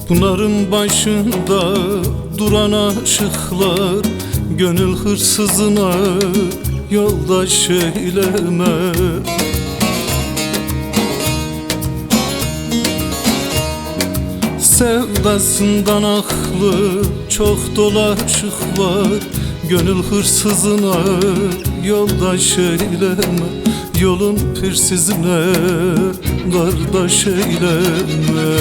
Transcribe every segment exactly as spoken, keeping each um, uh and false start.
Pınarın başında duran aşıklar, gönül hırsızına yoldaş eyleme. Sevdasından aklı çok dolaşık var, gönül hırsızına yoldaş eyleme. Yolun pirsizine kardeş eyleme.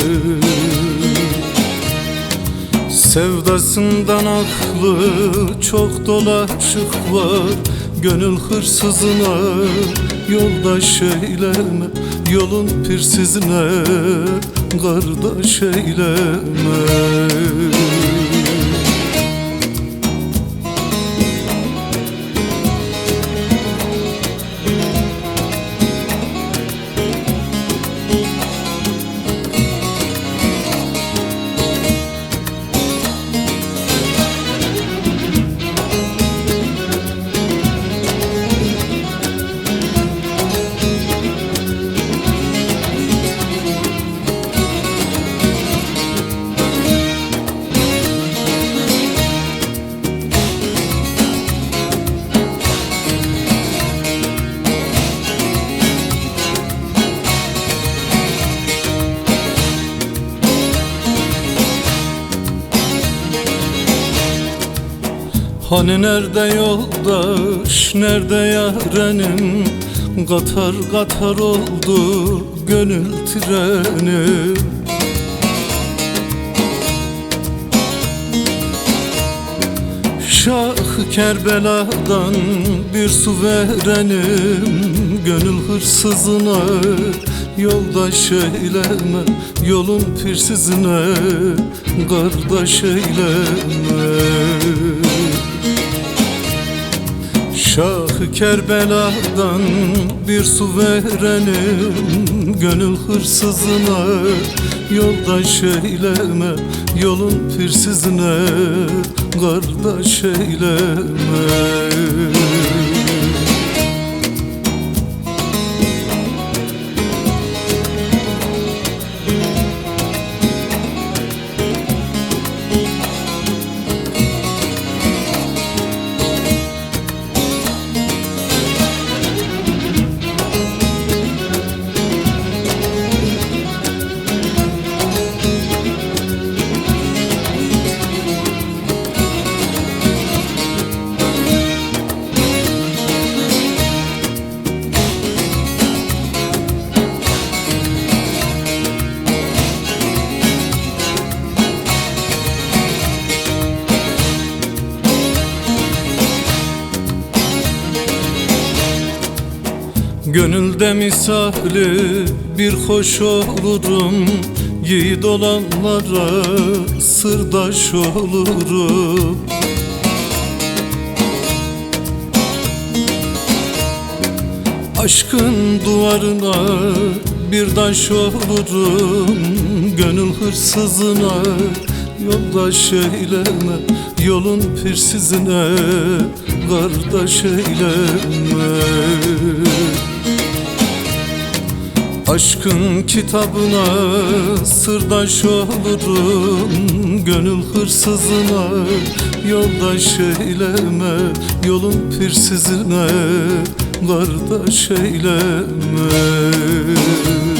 Sevdasından aklı çok dolaşık var, gönül hırsızına yoldaş eyleme. Yolun pirsizine kardeş eyleme. Hani nerede yoldaş, nerede yarenim? Katar katar oldu gönül trenim. Şah-ı Kerbela'dan bir su verenim. Gönül hırsızına yoldaş eyleme. Yolun pirsizine kardeş eyleme. Şah-ı Kerbela'dan bir su verenim. Gönül hırsızına yoldaş eyleme. Yolun pirsizine kardeş eyleme. Gönülde misali bir hoş olurum, yiğit olanlara sırdaş olurum. Aşkın duvarına bir taş olurum, gönül hırsızına yoldaş eyleme. Yolun pirsizine kardeş eyleme. Aşkın kitabına sırdaş olurum, gönül hırsızına yoldaş eyleme. Yolun pirsizine kardeş eyleme.